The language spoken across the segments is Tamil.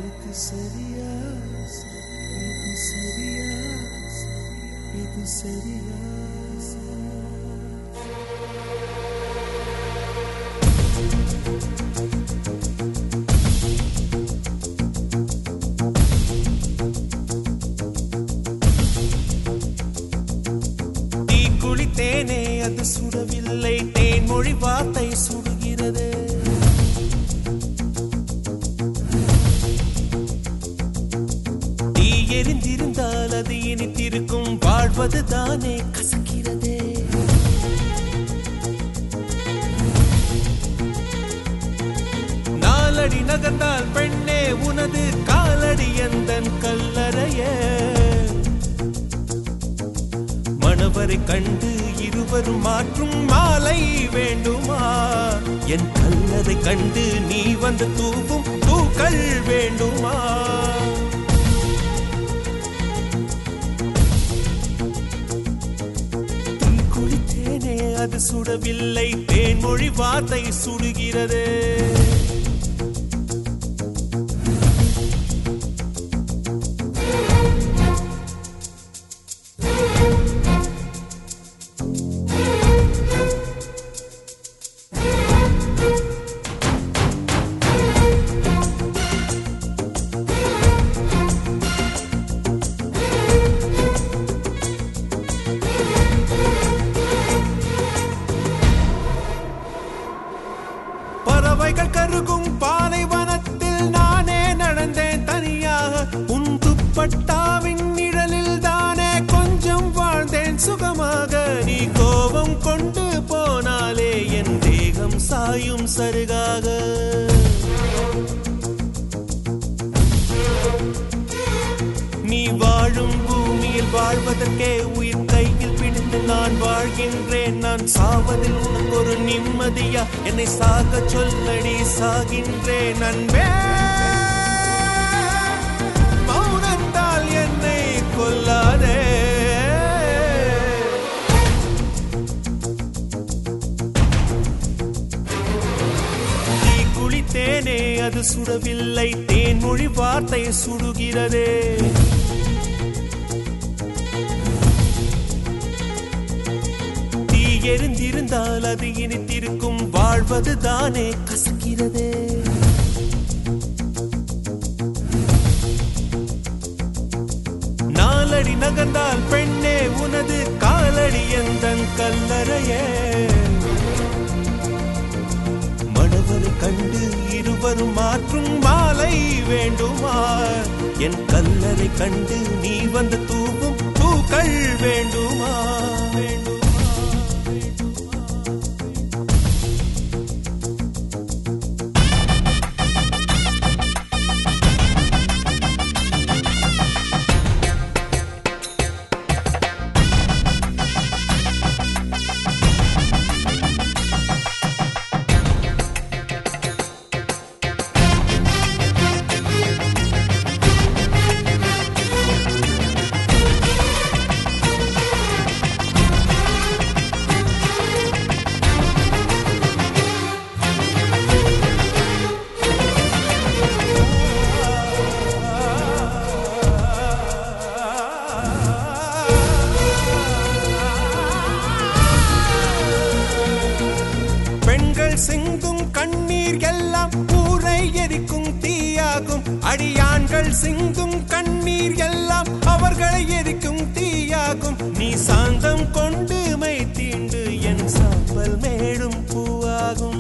இது சரியா இது சரியா இது சரியா தீ குளித்தேனே அது சுடவில்லை தேன்மொழி வார்த்தை சுடுகிறது எரிந்திருந்தால் அது இனித்திருக்கும் வாழ்வது தானே கசக்கிறதே நாலடி நகர்ந்தால் பெண்ணே உனது காலடி எந்தன் கல்லறையே மணவரை கண்டு இருவரும் மாற்றும் மாலை வேண்டுமா என் கல்லறை கண்டு நீ வந்து தூவும் பூக்கள் வேண்டுமா அது சுடவில்லை தேன்மொழி வார்த்தை சுடுகிறது பறவைகள் கருகும் பாலைவனத்தில் நானே நடந்தேன் தனியாக உன் துப்பட்டாவின் நிழலில் தானே கொஞ்சம் வாழ்ந்தேன் சுகமாக நீ கோபம் கொண்டு போனாலே என் தேகம் சாயும் சருகாக நீ வாழும் பூமியில் வாழ்வதற்கே உயிர் கையில் பிடித்து நான் வாழ்கின்றேன் நான் சாவதில் உனக்கு ஒரு நிம்மதியா என்னை சாக சொல்லடி சாகின்றேன் அன்பே மௌனத்தால் என்னை கொல்லாதே நீ குளித்தேனே அது சுடவில்லை தேன்மொழி வார்த்தை சுடுகிறதே எரிந்திருந்தால் அது இனித்திருக்கும் வாழ்வது தானே கசக்கிறதே நாலடி நகர்ந்தால் பெண்ணே உனது காலடி எந்தன் கல்லறையே மணவரை கண்டு இருவரும் மாற்றும் மாலை வேண்டுமா என் கல்லறை கண்டு நீ வந்து தூவும் பூக்கள் வேண்டுமா வேண்டுமா சிந்தும் கண்ணீர் எல்லாம் ஊரை எரிக்கும் தீயாகும் அடியான்கள் சிந்தும் கண்ணீர் எல்லாம் அவர்களை எரிக்கும் தீயாகும் நீ சாந்தம் கொண்டு மை தீண்டு என் சாம்பல் மேடும் பூவாகும்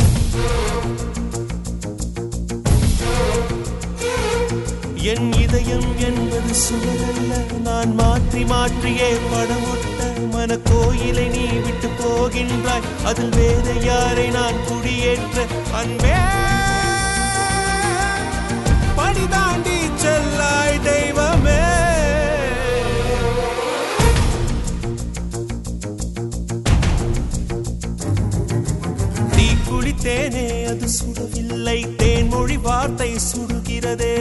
என் இதயம் என்பது சுவரல்ல நான் மாற்றி மாற்றியே படமொட்ட மன கோயிலை நீ விட்டு போகின்றாய் அதில் வேற யாரை நான் குடியேற்ற அன்பே படி தாண்டி செல்லாய் தெய்வமே தீ குளித்தேனே அது சுடவில்லை தேன்மொழி வார்த்தை சுடுகிறதே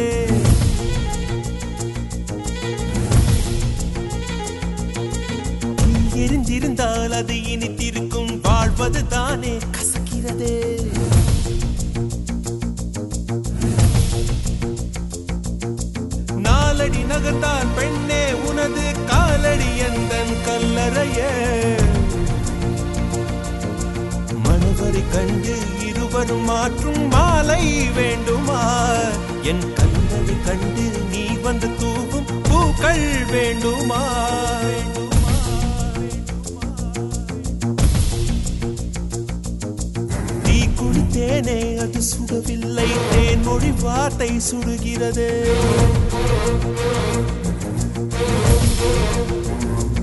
எரிந்திருந்தால் அது இனித்திருக்கும் வாழ்வது தானே கசக்கிறதே கண்டு இருவரும் மாற்றும் மாலை வேண்டுமா? என் கண்களை கண்டு நீ வந்து தூவும் பூக்கள் வேண்டுமா? நீ குடித்தேனே அது சுடவில்லை, தேன் மொழி வார்த்தை சுடுகிறது.